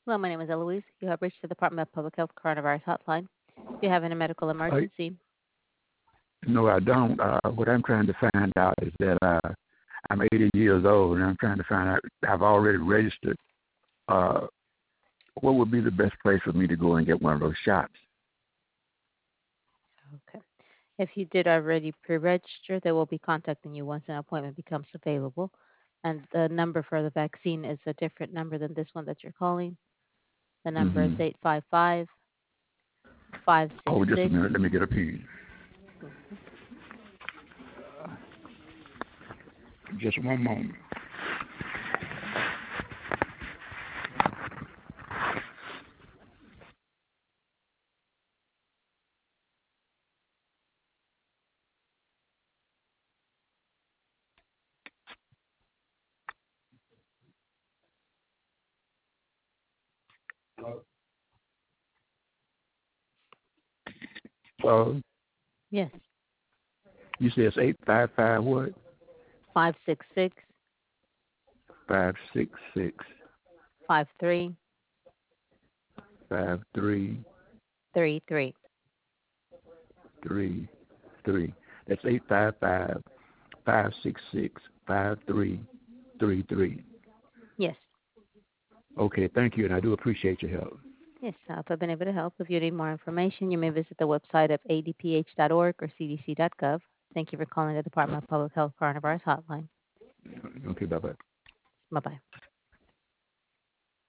Hello, my name is Eloise. You have reached the Department of Public Health Coronavirus Hotline. If you have any medical I, emergency, no, I don't. What I'm trying to find out is that I'm 80 years old, and I'm trying to find out. I've already registered. Uh, what would be the best place for me to go and get one of those shots? okay. If you did already pre-register, they will be contacting you once an appointment becomes available. And the number for the vaccine is a different number than this one that you're calling. The number is Mm-hmm. 855 five six Oh, just a six. minute. Let me get a pen. Just one moment. So Yes, you say it's 855 what? 566 566 5333. That's 855 566 5333. Yes, Okay, thank you, and I do appreciate your help. yes. If I've been able to help, if you need more information, you may visit the website of adph.org or cdc.gov. Thank you for calling the Department of Public Health Coronavirus Hotline. Okay, bye bye. Bye bye.